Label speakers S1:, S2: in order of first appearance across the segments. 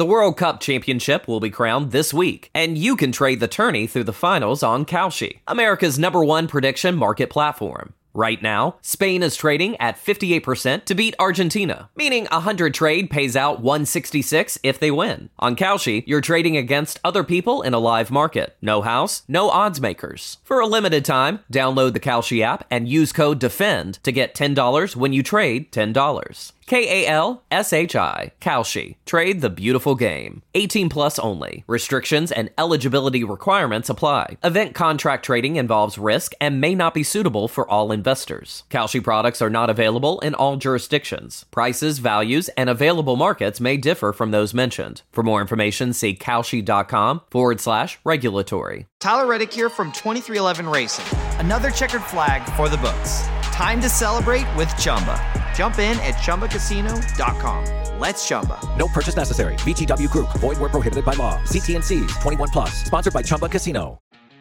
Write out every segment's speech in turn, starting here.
S1: The World Cup Championship will be crowned this week, and you can trade the tourney through the finals on Kalshi, America's #1 prediction market platform. Right now, Spain is trading at 58% to beat Argentina, meaning 100 trade pays out 166 if they win. On Kalshi, you're trading against other people in a live market. No house, no odds makers. For a limited time, download the Kalshi app and use code DEFEND to get $10 when you trade $10. Kalshi. Kalshi. Trade the beautiful game. 18 plus only. Restrictions and eligibility requirements apply. Event contract trading involves risk and may not be suitable for all investors. Kalshi products are not available in all jurisdictions. Prices, values, and available markets may differ from those mentioned. For more information, see kalshi.com/regulatory.
S2: Tyler Reddick here from 23XI Racing. Another checkered flag for the books. Time to celebrate with Chumba. Jump in at ChumbaCasino.com. Let's Chumba.
S3: No purchase necessary. VGW Group. Void where prohibited by law. See T&Cs. 21 plus. Sponsored by Chumba Casino.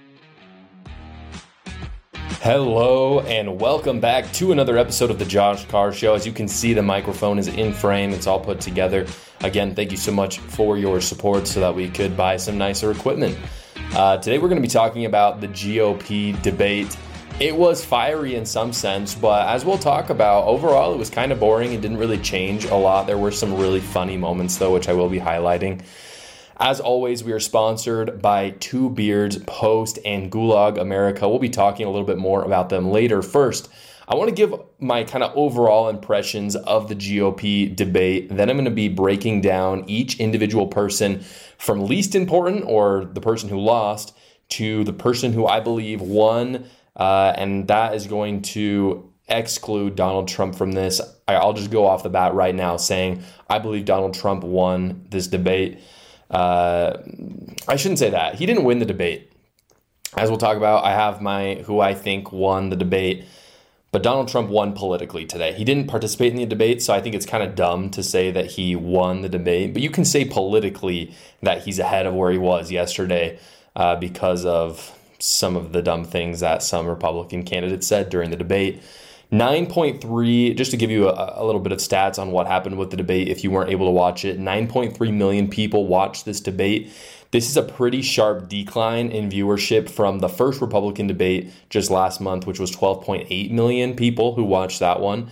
S4: Hello and welcome back to another episode of the Josh Carr Show. As you can see, the microphone is in frame. It's all put together. Again, thank you so much for your support so that we could buy some nicer equipment. Today we're going to be talking about the GOP debate. It was fiery in some sense, but as we'll talk about, overall it was kind of boring. It didn't really change a lot. There were some really funny moments, though, which I will be highlighting. As always, we are sponsored by Two Beards, Post, and Gulag America. We'll be talking a little bit more about them later. First, I want to give my kind of overall impressions of the GOP debate. Then I'm going to be breaking down each individual person from least important, or the person who lost, to the person who I believe won. And that is going to exclude Donald Trump from this. I'll just go off the bat right now saying I believe Donald Trump won this debate. I shouldn't say that. He didn't win the debate. As we'll talk about, I have who I think won the debate. But Donald Trump won politically today. He didn't participate in the debate, so I think it's kind of dumb to say that he won the debate. But you can say politically that he's ahead of where he was yesterday because of some of the dumb things that some Republican candidates said during the debate. 9.3, just to give you a little bit of stats on what happened with the debate if you weren't able to watch it, 9.3 million people watched this debate. This is a pretty sharp decline in viewership from the first Republican debate just last month, which was 12.8 million people who watched that one.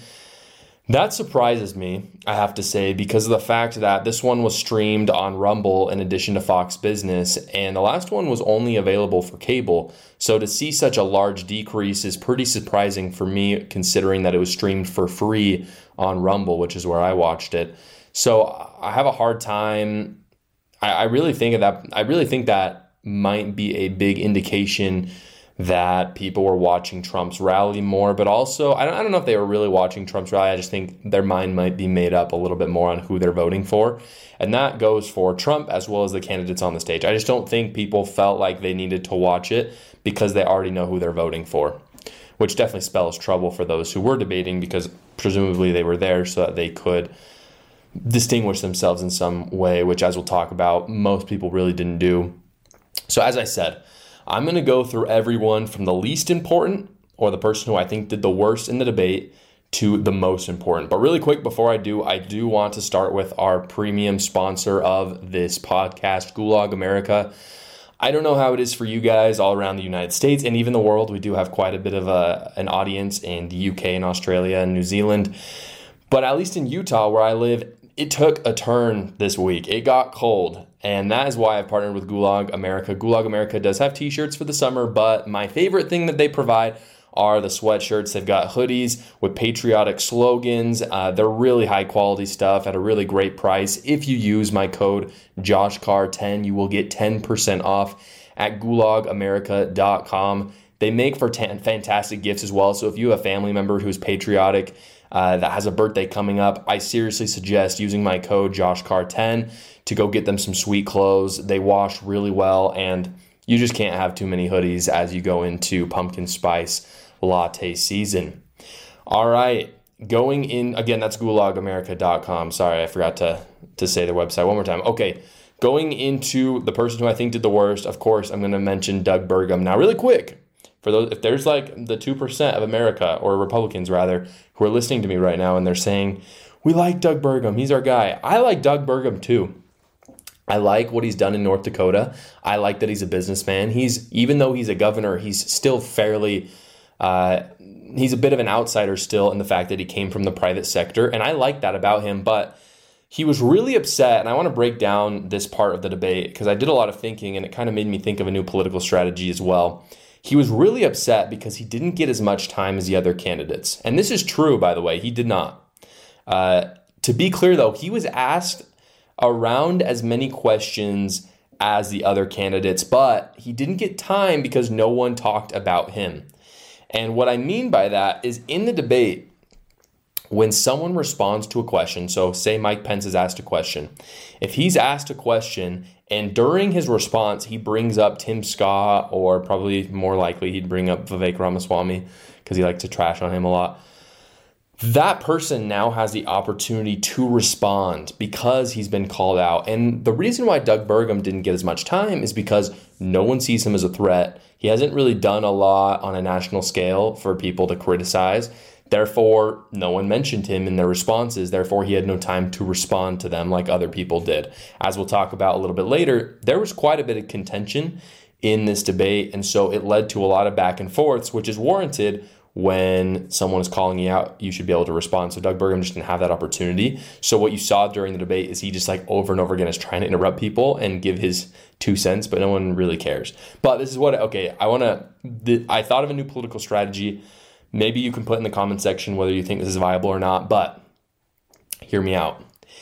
S4: That surprises me, I have to say, because of the fact that this one was streamed on Rumble in addition to Fox Business, and the last one was only available for cable. So to see such a large decrease is pretty surprising for me, considering that it was streamed for free on Rumble, which is where I watched it. So I have a hard time. I really think that might be a big indication that people were watching Trump's rally more, but also, I don't know if they were really watching Trump's rally. I just think their mind might be made up a little bit more on who they're voting for. And that goes for Trump as well as the candidates on the stage. I just don't think people felt like they needed to watch it because they already know who they're voting for, which definitely spells trouble for those who were debating because presumably they were there so that they could distinguish themselves in some way, which, as we'll talk about, most people really didn't do. So as I said, I'm going to go through everyone from the least important, or the person who I think did the worst in the debate, to the most important. But really quick, before I do want to start with our premium sponsor of this podcast, Gulag America. I don't know how it is for you guys all around the United States and even the world. We do have quite a bit of an audience in the UK and Australia and New Zealand. But at least in Utah, where I live, it took a turn this week. It got cold. And that is why I've partnered with Gulag America. Gulag America does have t-shirts for the summer, but my favorite thing that they provide are the sweatshirts. They've got hoodies with patriotic slogans. They're really high quality stuff at a really great price. If you use my code JoshCarr10, you will get 10% off at gulagamerica.com. They make for fantastic gifts as well. So if you have a family member who's patriotic, that has a birthday coming up, I seriously suggest using my code JoshCarr10 to go get them some sweet clothes. They wash really well, and you just can't have too many hoodies as you go into pumpkin spice latte season. All right, going in, again, that's gulagamerica.com. Sorry, I forgot to say their website one more time. Okay, going into the person who I think did the worst, of course, I'm going to mention Doug Burgum. Now, really quick, for those, if there's like the 2% of America, or Republicans rather, who are listening to me right now and they're saying, we like Doug Burgum, he's our guy. I like Doug Burgum too. I like what he's done in North Dakota. I like that he's a businessman. Even though he's a governor, he's still fairly, he's a bit of an outsider still in the fact that he came from the private sector. And I like that about him, but he was really upset. And I want to break down this part of the debate because I did a lot of thinking and it kind of made me think of a new political strategy as well. He was really upset because he didn't get as much time as the other candidates. And this is true, by the way, he did not. To be clear though, he was asked around as many questions as the other candidates, but he didn't get time because no one talked about him. And what I mean by that is in the debate, when someone responds to a question, so say Mike Pence is asked a question, if he's asked a question and during his response, he brings up Tim Scott, or probably more likely he'd bring up Vivek Ramaswamy because he likes to trash on him a lot, that person now has the opportunity to respond because he's been called out. And the reason why Doug Burgum didn't get as much time is because no one sees him as a threat. He hasn't really done a lot on a national scale for people to criticize. Therefore, no one mentioned him in their responses. Therefore, he had no time to respond to them like other people did. As we'll talk about a little bit later, there was quite a bit of contention in this debate. And so it led to a lot of back and forths, which is warranted. When someone is calling you out, you should be able to respond. So Doug Burgum just didn't have that opportunity. So what you saw during the debate is he just like over and over again is trying to interrupt people and give his 2 cents, but no one really cares. But this is what, I thought of a new political strategy. Maybe you can put in the comment section whether you think this is viable or not, but hear me out.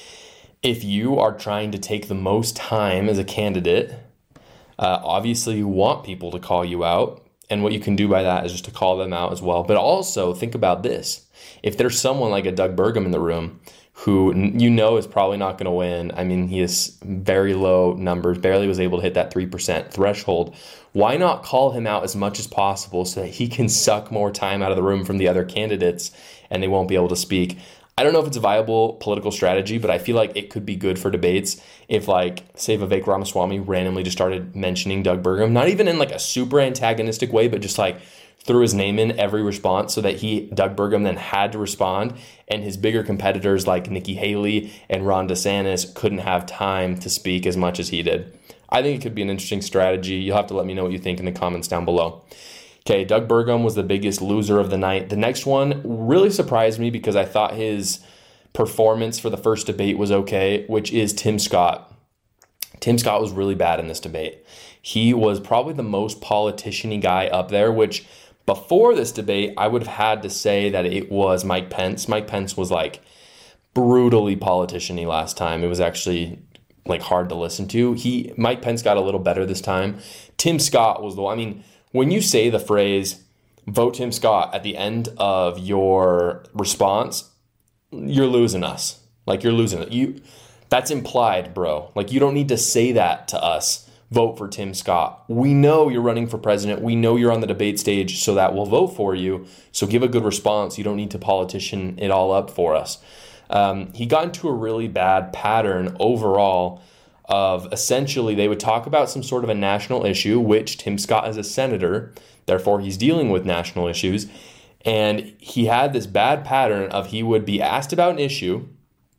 S4: If you are trying to take the most time as a candidate, obviously you want people to call you out. And what you can do by that is just to call them out as well. But also think about this. If there's someone like a Doug Burgum in the room who you know is probably not going to win, I mean, he has very low numbers, barely was able to hit that 3% threshold. Why not call him out as much as possible so that he can suck more time out of the room from the other candidates and they won't be able to speak? I don't know if it's a viable political strategy, but I feel like it could be good for debates if, like, say Vivek Ramaswamy randomly just started mentioning Doug Burgum, not even in like a super antagonistic way, but just like threw his name in every response so that Doug Burgum then had to respond, and his bigger competitors like Nikki Haley and Ron DeSantis couldn't have time to speak as much as he did. I think it could be an interesting strategy. You'll have to let me know what you think in the comments down below. Okay, Doug Burgum was the biggest loser of the night. The next one really surprised me because I thought his performance for the first debate was okay, which is Tim Scott. Tim Scott was really bad in this debate. He was probably the most politician-y guy up there, which before this debate, I would have had to say that it was Mike Pence. Mike Pence was like brutally politician-y last time. It was actually like hard to listen to. Mike Pence got a little better this time. Tim Scott was the one. I mean, when you say the phrase, vote Tim Scott at the end of your response, you're losing us. Like, you're losing it. That's implied, bro. Like, you don't need to say that to us. Vote for Tim Scott. We know you're running for president. We know you're on the debate stage, so that we'll vote for you. So give a good response. You don't need to politician it all up for us. He got into a really bad pattern overall of essentially they would talk about some sort of a national issue, which Tim Scott is a senator, therefore he's dealing with national issues. And he had this bad pattern of he would be asked about an issue.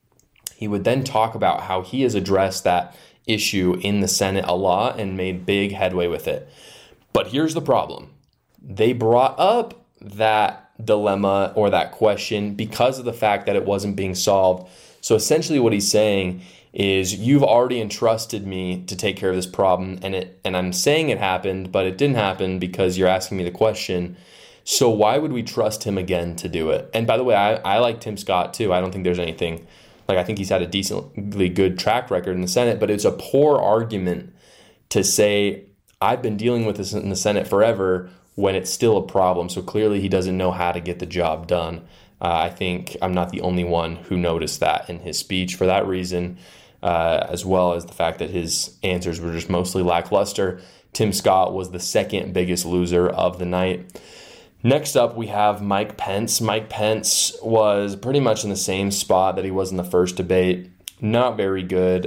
S4: He would then talk about how he has addressed that issue in the Senate a lot and made big headway with it. But here's the problem. They brought up that dilemma or that question because of the fact that it wasn't being solved. So essentially what he's saying is, you've already entrusted me to take care of this problem, and I'm saying it happened, but it didn't happen because you're asking me the question. So why would we trust him again to do it? And by the way, I like Tim Scott too. I don't think there's anything, like, I think he's had a decently good track record in the Senate, but it's a poor argument to say, I've been dealing with this in the Senate forever when it's still a problem. So clearly he doesn't know how to get the job done. I think I'm not the only one who noticed that in his speech for that reason, as well as the fact that his answers were just mostly lackluster. Tim Scott was the second biggest loser of the night. Next up, we have Mike Pence. Mike Pence was pretty much in the same spot that he was in the first debate. Not very good.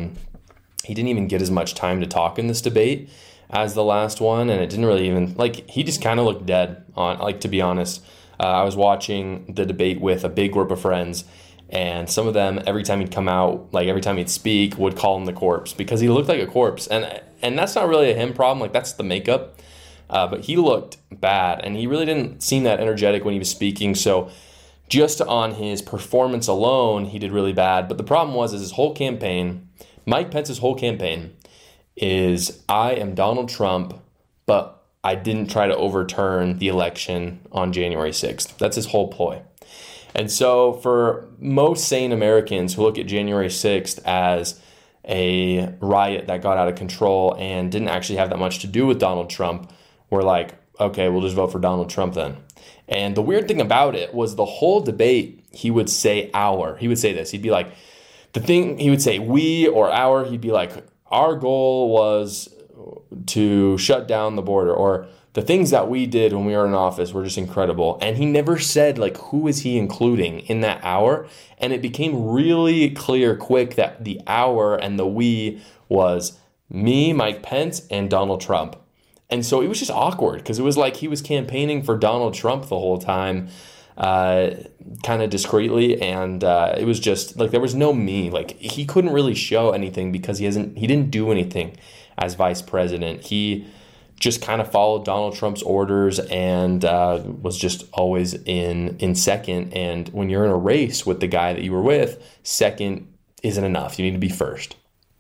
S4: He didn't even get as much time to talk in this debate as the last one, and it didn't really even, like, he just kind of looked dead on, like, to be honest. I was watching the debate with a big group of friends, And some of them, every time he'd come out, like every time he'd speak, would call him the corpse because he looked like a corpse. And that's not really a him problem. Like, that's the makeup. But he looked bad, and he really didn't seem that energetic when he was speaking. So just on his performance alone, he did really bad. But the problem was his whole campaign, Mike Pence's whole campaign, is I am Donald Trump, but I didn't try to overturn the election on January 6th. That's his whole ploy. And so for most sane Americans who look at January 6th as a riot that got out of control and didn't actually have that much to do with Donald Trump, we're like, okay, we'll just vote for Donald Trump then. And the weird thing about it was the whole debate, he would say our. He would say this. He'd be like, he would say we or our. He'd be like, our goal was to shut down the border, or the things that we did when we were in office were just incredible. And he never said, like, who is he including in that our? And it became really clear quick that the our and the we was me, Mike Pence, and Donald Trump. And so it was just awkward because it was like he was campaigning for Donald Trump the whole time, kind of discreetly. And it was just like there was no me. Like, he couldn't really show anything because he didn't do anything as vice president. He just kind of followed Donald Trump's orders and was just always in second. And when you're in a race with the guy that you were with, second isn't enough. You need to be first.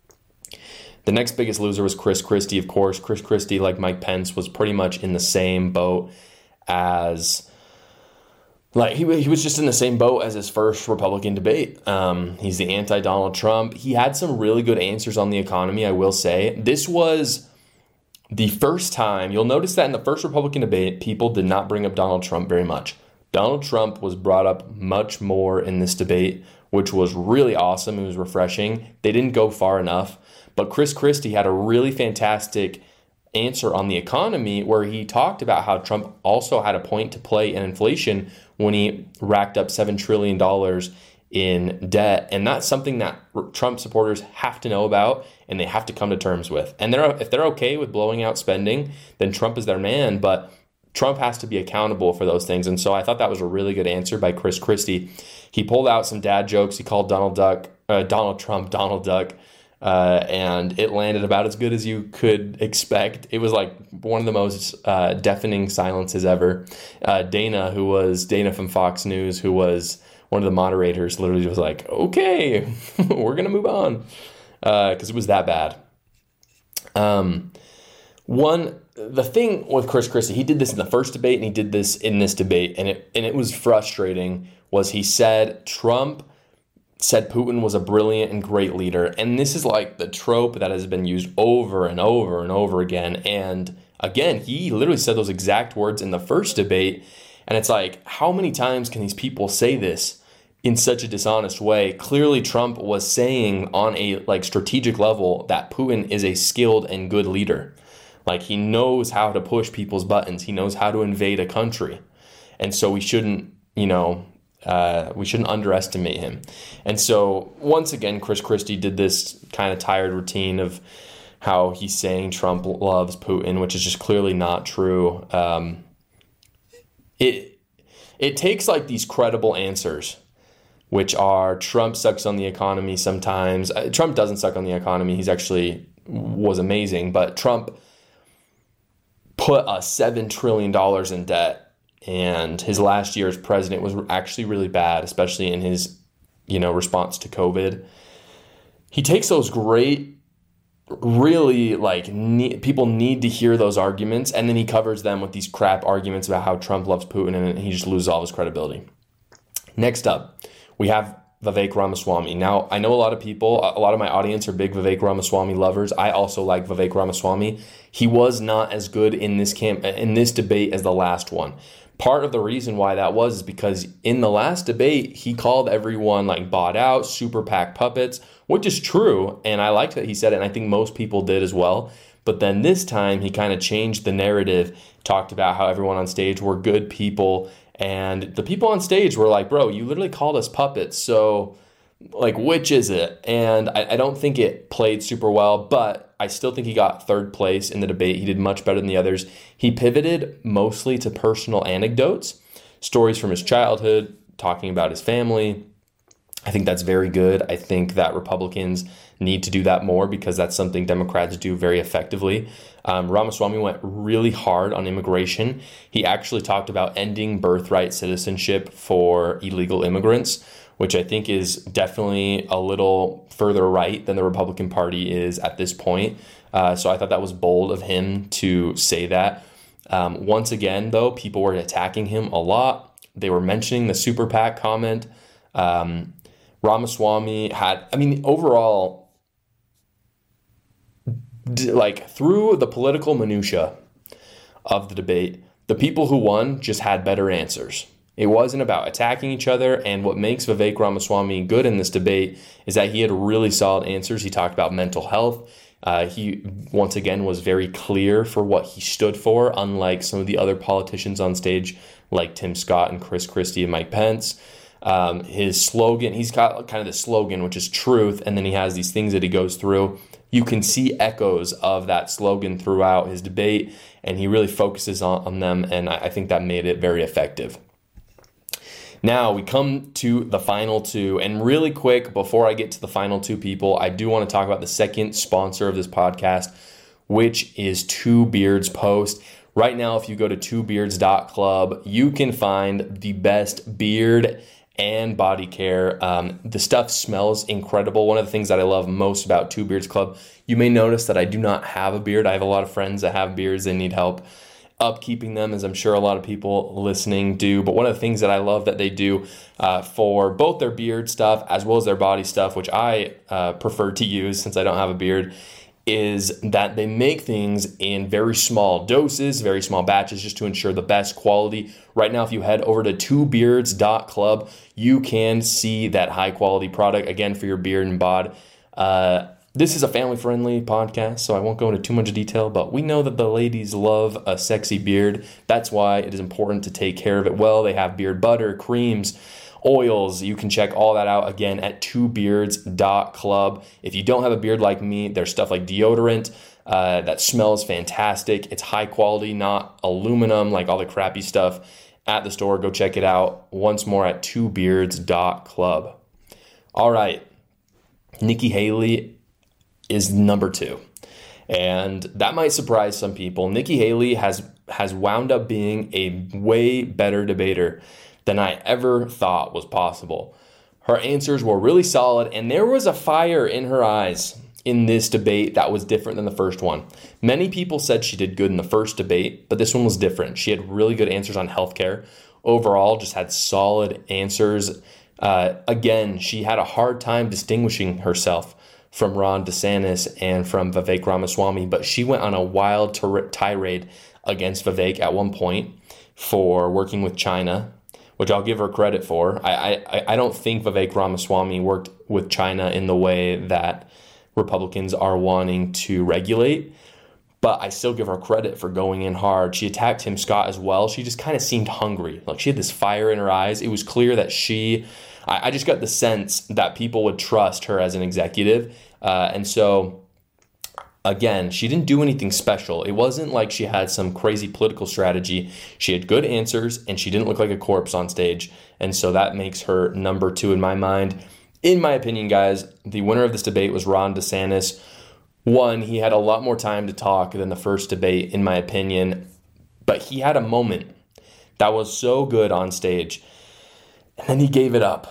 S4: The next biggest loser was Chris Christie, of course. Chris Christie, like Mike Pence, was pretty much in the same boat as, like, he was just in the same boat as his first Republican debate. He's the anti-Donald Trump. He had some really good answers on the economy, I will say. This was the first time, you'll notice that in the first Republican debate, people did not bring up Donald Trump very much. Donald Trump was brought up much more in this debate, which was really awesome. It was refreshing. They didn't go far enough. But Chris Christie had a really fantastic answer on the economy where he talked about how Trump also had a point to play in inflation when he racked up $7 trillion in debt. And that's something that Trump supporters have to know about and they have to come to terms with. And if they're okay with blowing out spending, then Trump is their man. But Trump has to be accountable for those things. And so I thought that was a really good answer by Chris Christie. He pulled out some dad jokes. He called Donald Trump Donald Duck. And it landed about as good as you could expect. It was like one of the most deafening silences ever. Dana from Fox News, who was one of the moderators, literally was like, okay, we're going to move on. Because it was that bad. The thing with Chris Christie, he did this in the first debate and he did this in this debate, and it was frustrating, was he said Trump said Putin was a brilliant and great leader. And this is like the trope that has been used over and over and over again. And again, he literally said those exact words in the first debate. And it's like, how many times can these people say this in such a dishonest way? Clearly, Trump was saying on a strategic level that Putin is a skilled and good leader. Like, he knows how to push people's buttons. He knows how to invade a country. And so we shouldn't underestimate him. And so once again, Chris Christie did this kind of tired routine of how he's saying Trump loves Putin, which is just clearly not true. It takes like these credible answers, which are Trump sucks on the economy sometimes. Trump doesn't suck on the economy. He's actually was amazing, but Trump put $7 trillion in debt. And his last year as president was actually really bad, especially in his, response to COVID. He takes those great, really people need to hear those arguments, and then he covers them with these crap arguments about how Trump loves Putin, and he just loses all his credibility. Next up, we have Vivek Ramaswamy. Now, I know a lot of my audience are big Vivek Ramaswamy lovers. I also like Vivek Ramaswamy. He was not as good in this debate as the last one. Part of the reason why that was is because in the last debate, he called everyone bought out, super PAC puppets, which is true. And I liked that he said it, and I think most people did as well. But then this time, he kind of changed the narrative, talked about how everyone on stage were good people. And the people on stage were like, bro, you literally called us puppets. So, which is it? And I don't think it played super well, but I still think he got third place in the debate. He did much better than the others. He pivoted mostly to personal anecdotes, stories from his childhood, talking about his family. I think that's very good. I think that Republicans need to do that more because that's something Democrats do very effectively. Ramaswamy went really hard on immigration. He actually talked about ending birthright citizenship for illegal immigrants, which I think is definitely a little further right than the Republican Party is at this point. So I thought that was bold of him to say that. Once again, though, people were attacking him a lot. They were mentioning the super PAC comment. Ramaswamy overall, like through the political minutia of the debate, the people who won just had better answers. It wasn't about attacking each other, and what makes Vivek Ramaswamy good in this debate is that he had really solid answers. He talked about mental health. He, once again, was very clear for what he stood for, unlike some of the other politicians on stage like Tim Scott and Chris Christie and Mike Pence. His slogan, he's got kind of the slogan, which is truth, and then he has these things that he goes through. You can see echoes of that slogan throughout his debate, and he really focuses on them, and I think that made it very effective. Now we come to the final two, and really quick, before I get to the final two people, I do want to talk about the second sponsor of this podcast, which is Two Beards Post. Right now, if you go to twobeards.club, you can find the best beard and body care. The stuff smells incredible. One of the things that I love most about Two Beards Club, you may notice that I do not have a beard. I have a lot of friends that have beards. They need help upkeeping them, as I'm sure a lot of people listening do. But one of the things that I love that they do for both their beard stuff as well as their body stuff, which I prefer to use since I don't have a beard, is that they make things in very small doses, very small batches, just to ensure the best quality. Right now, if you head over to twobeards.club, you can see that high quality product, again, for your beard and bod. This is a family-friendly podcast, so I won't go into too much detail, but we know that the ladies love a sexy beard. That's why it is important to take care of it well. They have beard butter, creams, oils. You can check all that out, again, at twobeards.club. If you don't have a beard like me, there's stuff like deodorant that smells fantastic. It's high quality, not aluminum, like all the crappy stuff at the store. Go check it out once more at twobeards.club. All right, Nikki Haley is number 2. And that might surprise some people. Nikki Haley has wound up being a way better debater than I ever thought was possible. Her answers were really solid, and there was a fire in her eyes in this debate that was different than the first one. Many people said she did good in the first debate, but this one was different. She had really good answers on healthcare. Overall, just had solid answers. Again, she had a hard time distinguishing herself from Ron DeSantis and from Vivek Ramaswamy, but she went on a wild tirade against Vivek at one point for working with China, which I'll give her credit for. I don't think Vivek Ramaswamy worked with China in the way that Republicans are wanting to regulate, but I still give her credit for going in hard. She attacked Tim Scott as well. She just kind of seemed hungry. Like she had this fire in her eyes. It was clear that I just got the sense that people would trust her as an executive. And so, again, she didn't do anything special. It wasn't like she had some crazy political strategy. She had good answers, and she didn't look like a corpse on stage. And so that makes her number 2 in my mind. In my opinion, guys, the winner of this debate was Ron DeSantis. One, he had a lot more time to talk than the first debate, in my opinion. But he had a moment that was so good on stage, and then he gave it up.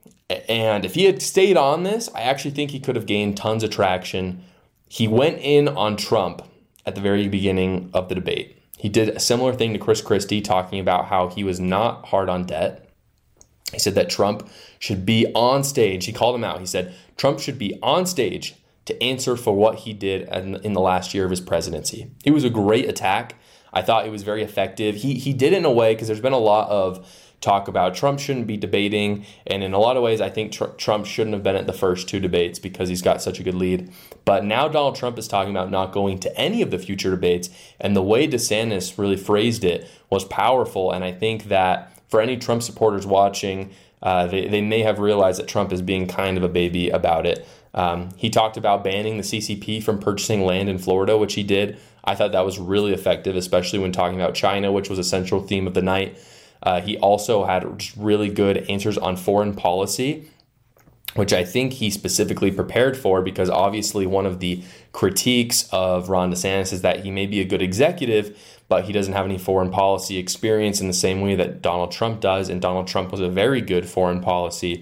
S4: And if he had stayed on this, I actually think he could have gained tons of traction. He went in on Trump at the very beginning of the debate. He did a similar thing to Chris Christie, talking about how he was not hard on debt. He said that Trump should be on stage. He called him out. He said Trump should be on stage to answer for what he did in the last year of his presidency. It was a great attack. I thought it was very effective. He did it in a way, because there's been a lot of talk about Trump shouldn't be debating, and in a lot of ways I think Trump shouldn't have been at the first 2 debates because he's got such a good lead. But now Donald Trump is talking about not going to any of the future debates, and the way DeSantis really phrased it was powerful. And I think that for any Trump supporters watching, they may have realized that Trump is being kind of a baby about it. He talked about banning the CCP from purchasing land in Florida, which he did. I thought that was really effective, especially when talking about China, which was a central theme of the night. He also had just really good answers on foreign policy. which I think he specifically prepared for, because obviously one of the critiques of Ron DeSantis is that he may be a good executive, but he doesn't have any foreign policy experience in the same way that Donald Trump does. And Donald Trump was a very good foreign policy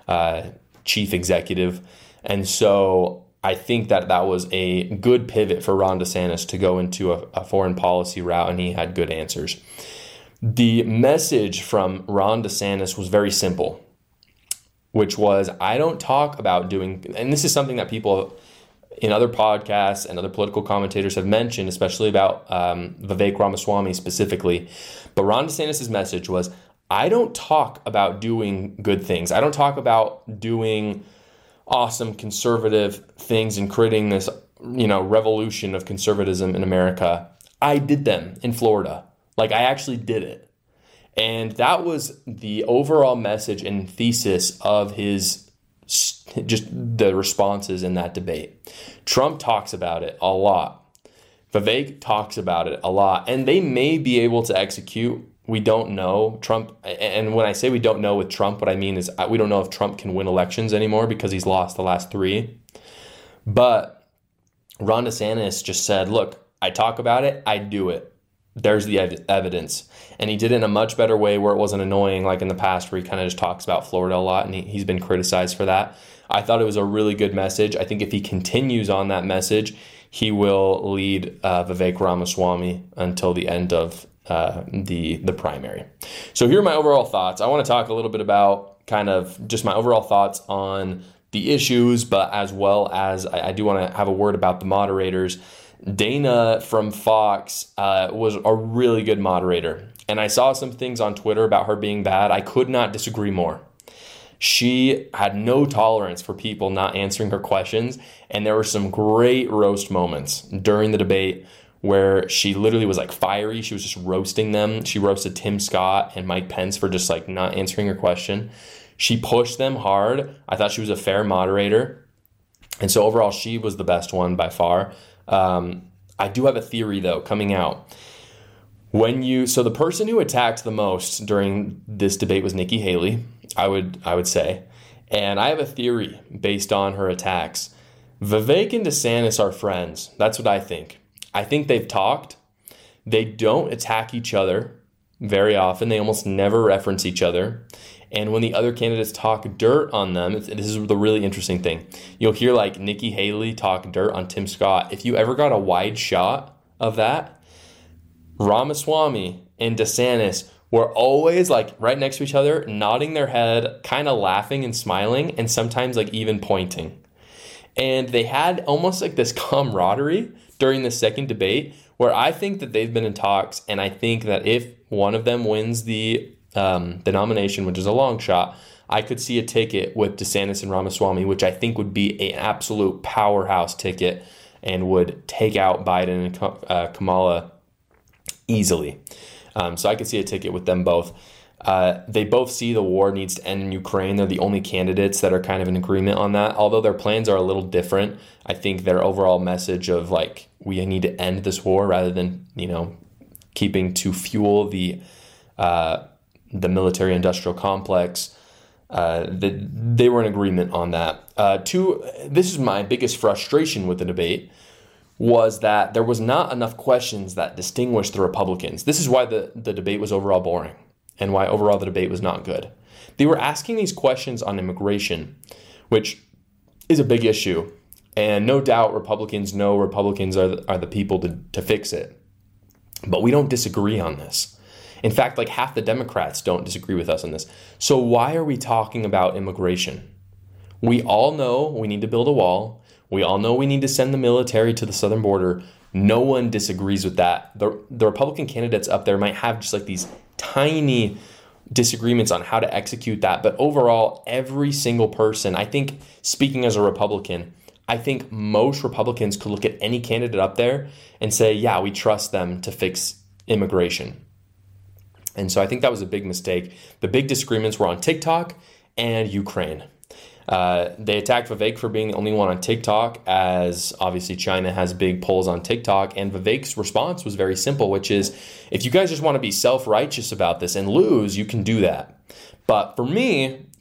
S4: chief executive. And so I think that was a good pivot for Ron DeSantis to go into a foreign policy route, and he had good answers. The message from Ron DeSantis was very simple, which was, I don't talk about doing, and this is something that people in other podcasts and other political commentators have mentioned, especially about Vivek Ramaswamy specifically. But Ron DeSantis' message was, I don't talk about doing good things. I don't talk about doing awesome conservative things and creating this, revolution of conservatism in America. I did them in Florida. Like, I actually did it. And that was the overall message and thesis of his, just the responses in that debate. Trump talks about it a lot. Vivek talks about it a lot. And they may be able to execute. We don't know. Trump, and when I say we don't know with Trump, what I mean is we don't know if Trump can win elections anymore because he's lost the last 3. But Ron DeSantis just said, look, I talk about it, I do it. There's the evidence. And he did it in a much better way where it wasn't annoying like in the past where he kind of just talks about Florida a lot, and he's been criticized for that. I thought it was a really good message. I think if he continues on that message, he will lead Vivek Ramaswamy until the end of the primary. So here are my overall thoughts. I want to talk a little bit about kind of just my overall thoughts on the issues, but as well as I do want to have a word about the moderators. Dana from Fox was a really good moderator, and I saw some things on Twitter about her being bad. I could not disagree more. She had no tolerance for people not answering her questions, and there were some great roast moments during the debate where she literally was like fiery. She was just roasting them. She roasted Tim Scott and Mike Pence for just like not answering her question. She pushed them hard. I thought she was a fair moderator, and so overall she was the best one by far. I do have a theory though coming out. So the person who attacked the most during this debate was Nikki Haley, I would say. And I have a theory based on her attacks. Vivek and DeSantis are friends. That's what I think. I think they've talked. They don't attack each other very often. They almost never reference each other. And when the other candidates talk dirt on them, this is the really interesting thing. You'll hear like Nikki Haley talk dirt on Tim Scott. If you ever got a wide shot of that, Ramaswamy and DeSantis were always like right next to each other, nodding their head, kind of laughing and smiling, and sometimes like even pointing. And they had almost like this camaraderie during the second debate where I think that they've been in talks, and I think that if one of them wins the nomination, which is a long shot, I could see a ticket with DeSantis and Ramaswamy, which I think would be an absolute powerhouse ticket and would take out Biden and Kamala easily. So I could see a ticket with them both. They both see the war needs to end in Ukraine. They're the only candidates that are kind of in agreement on that. Although their plans are a little different, I think their overall message of like, we need to end this war rather than, keeping to fuel the military industrial complex, they were in agreement on that. This is my biggest frustration with the debate, was that there was not enough questions that distinguished the Republicans. This is why the debate was overall boring and why overall the debate was not good. They were asking these questions on immigration, which is a big issue. And no doubt Republicans know Republicans are the people to fix it. But we don't disagree on this. In fact, like half the Democrats don't disagree with us on this. So why are we talking about immigration? We all know we need to build a wall. We all know we need to send the military to the southern border. No one disagrees with that. The Republican candidates up there might have just like these tiny disagreements on how to execute that. But overall, every single person, I think, speaking as a Republican, I think most Republicans could look at any candidate up there and say, yeah, we trust them to fix immigration. And so I think that was a big mistake. The big disagreements were on TikTok and Ukraine. They attacked Vivek for being the only one on TikTok, as obviously China has big polls on TikTok. And Vivek's response was very simple, which is, if you guys just want to be self-righteous about this and lose, you can do that. But for me,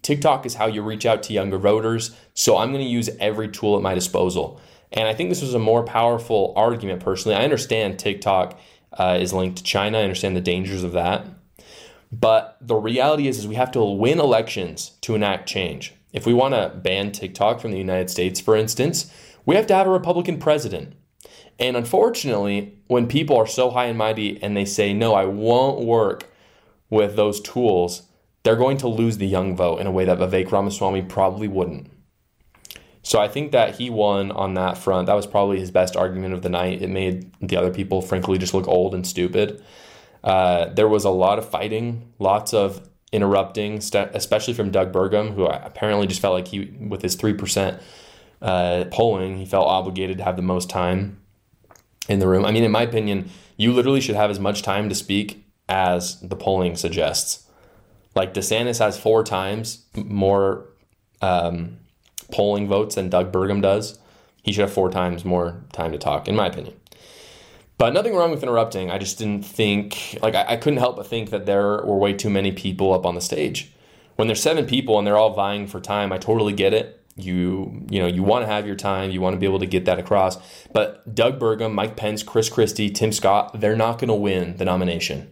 S4: TikTok is how you reach out to younger voters, so I'm going to use every tool at my disposal. And I think this was a more powerful argument personally. I understand TikTok is linked to China. I understand the dangers of that. But the reality is we have to win elections to enact change. If we want to ban TikTok from the United States, for instance, we have to have a Republican president. And unfortunately, when people are so high and mighty and they say, no, I won't work with those tools, they're going to lose the young vote in a way that Vivek Ramaswamy probably wouldn't. So I think that he won on that front. That was probably his best argument of the night. It made the other people, frankly, just look old and stupid. There was a lot of fighting, lots of interrupting, especially from Doug Burgum, who apparently just felt like he, with his 3% polling, he felt obligated to have the most time in the room. I mean, in my opinion, you literally should have as much time to speak as the polling suggests. Like DeSantis has 4 times more polling votes than Doug Burgum does. He should have 4 times more time to talk, in my opinion. But nothing wrong with interrupting. I just didn't think, I couldn't help but think that there were way too many people up on the stage. When there's 7 people and they're all vying for time, I totally get it. You want to have your time. You want to be able to get that across. But Doug Burgum, Mike Pence, Chris Christie, Tim Scott, they're not going to win the nomination.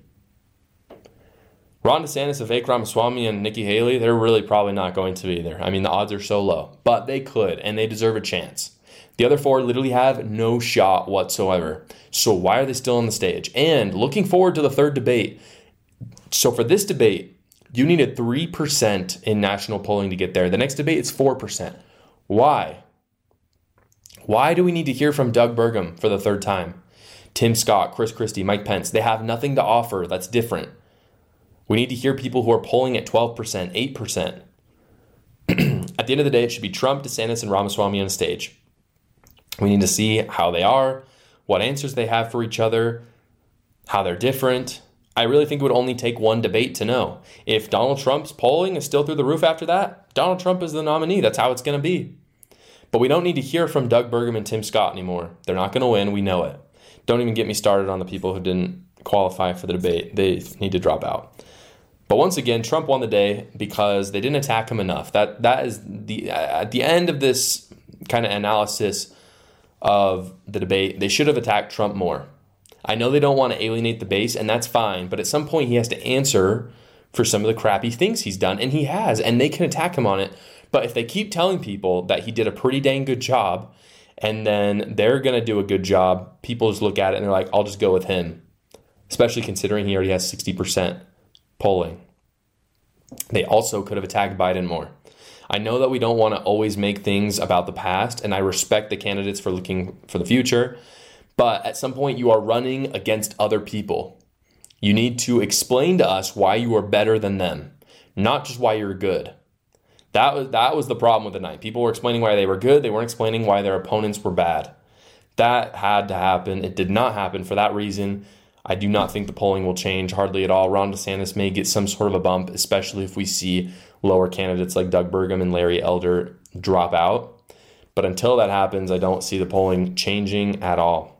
S4: Ron DeSantis, Vivek Ramaswamy, and Nikki Haley, they're really probably not going to be there. I mean, the odds are so low. But they could, and they deserve a chance. The other 4 literally have no shot whatsoever. So why are they still on the stage? And looking forward to the 3rd debate. So for this debate, you needed 3% in national polling to get there. The next debate is 4%. Why? Why do we need to hear from Doug Burgum for the 3rd time? Tim Scott, Chris Christie, Mike Pence, they have nothing to offer that's different. We need to hear people who are polling at 12%, 8%. At the end of the day, it should be Trump, DeSantis, and Ramaswamy on the stage. We need to see how they are, what answers they have for each other, how they're different. I really think it would only take one debate to know. If Donald Trump's polling is still through the roof after that, Donald Trump is the nominee. That's how it's going to be. But we don't need to hear from Doug Burgum and Tim Scott anymore. They're not going to win. We know it. Don't even get me started on the people who didn't qualify for the debate. They need to drop out. But once again, Trump won the day because they didn't attack him enough. That is at the end of this kind of analysis of the debate, they should have attacked Trump more. I know they don't want to alienate the base, and that's fine, but at some point he has to answer for some of the crappy things he's done, and he has, and they can attack him on it. But if they keep telling people that he did a pretty dang good job, and then they're going to do a good job, people just look at it and they're like, I'll just go with him, especially considering he already has 60% polling. They also could have attacked Biden more. I know that we don't want to always make things about the past, and I respect the candidates for looking for the future, but at some point you are running against other people. You need to explain to us why you are better than them, not just why you're good. That was the problem with the night. People were explaining why they were good. They weren't explaining why their opponents were bad. That had to happen. It did not happen. For that reason, I do not think the polling will change hardly at all. Ron DeSantis may get some sort of a bump, especially if we see lower candidates like Doug Burgum and Larry Elder drop out. But until that happens, I don't see the polling changing at all.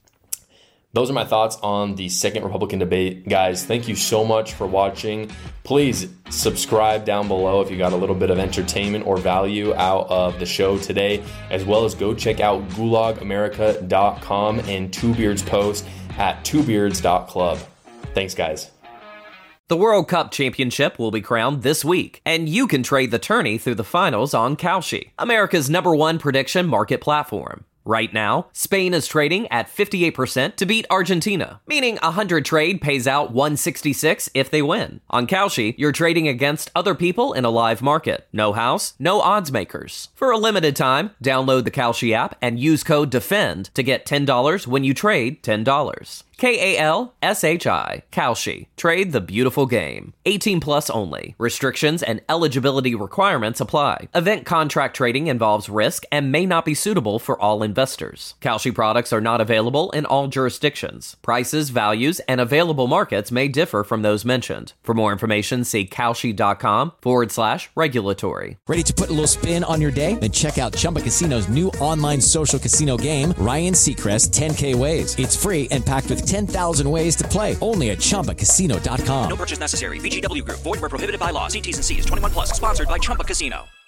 S4: Those are my thoughts on the second Republican debate. Guys, thank you so much for watching. Please subscribe down below if you got a little bit of entertainment or value out of the show today, as well as go check out gulagamerica.com and Two Beards post at twobeards.club. Thanks, guys.
S1: The World Cup Championship will be crowned this week, and you can trade the tourney through the finals on Kalshi, America's #1 prediction market platform. Right now, Spain is trading at 58% to beat Argentina, meaning 100 trade pays out 166 if they win. On Kalshi, you're trading against other people in a live market. No house, no odds makers. For a limited time, download the Kalshi app and use code DEFEND to get $10 when you trade $10. Kalshi. Kalshi. Trade the beautiful game. 18 plus only. Restrictions and eligibility requirements apply. Event contract trading involves risk and may not be suitable for all investors. Kalshi products are not available in all jurisdictions. Prices, values, and available markets may differ from those mentioned. For more information, see kalshi.com/regulatory.
S3: Ready to put a little spin on your day? Then check out Chumba Casino's new online social casino game, Ryan Seacrest 10K Ways. It's free and packed with 10,000 ways to play. Only at ChumbaCasino.com.
S5: No purchase necessary. VGW Group. Void where prohibited by law. See T's and C's. 21 plus. Sponsored by Chumba Casino.